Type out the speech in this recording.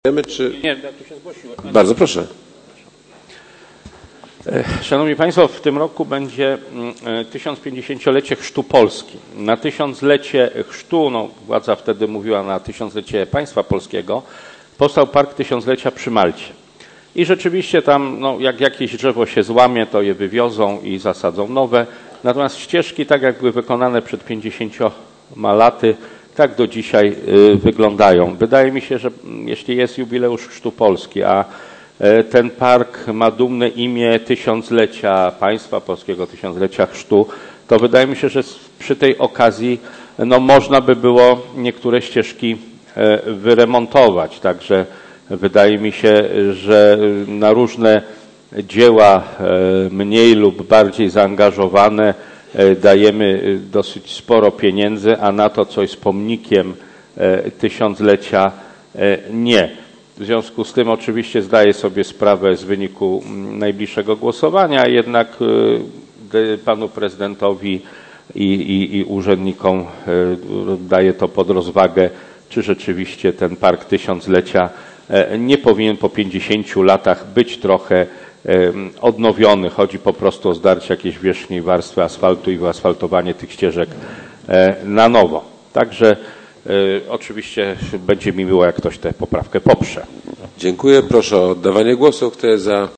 Czy... Nie, ja tu się zgłosiłem. Bardzo proszę. Szanowni Państwo, w tym roku będzie 1050-lecie chrztu Polski. Na 1000-lecie chrztu, władza wtedy mówiła na 1000-lecie państwa polskiego, powstał Park Tysiąclecia przy Malcie. I rzeczywiście tam, jak jakieś drzewo się złamie, to je wywiozą i zasadzą nowe. Natomiast ścieżki, tak jak były wykonane przed 50 laty, tak do dzisiaj wyglądają. Wydaje mi się, że jeśli jest jubileusz chrztu Polski, a ten park ma dumne imię tysiąclecia państwa polskiego, tysiąclecia chrztu, to wydaje mi się, że przy tej okazji można by było niektóre ścieżki wyremontować. Także wydaje mi się, że na różne dzieła mniej lub bardziej zaangażowane dajemy dosyć sporo pieniędzy, a na to coś z pomnikiem tysiąclecia nie. W związku z tym oczywiście zdaję sobie sprawę z wyniku najbliższego głosowania, jednak panu prezydentowi i urzędnikom daję to pod rozwagę, czy rzeczywiście ten Park Tysiąclecia nie powinien po 50 latach być trochę odnowiony. Chodzi po prostu o zdarcie jakiejś wierzchniej warstwy asfaltu i wyasfaltowanie tych ścieżek na nowo. Także oczywiście będzie mi miło, jak ktoś tę poprawkę poprze. Dziękuję. Proszę o oddawanie głosu. Kto jest za?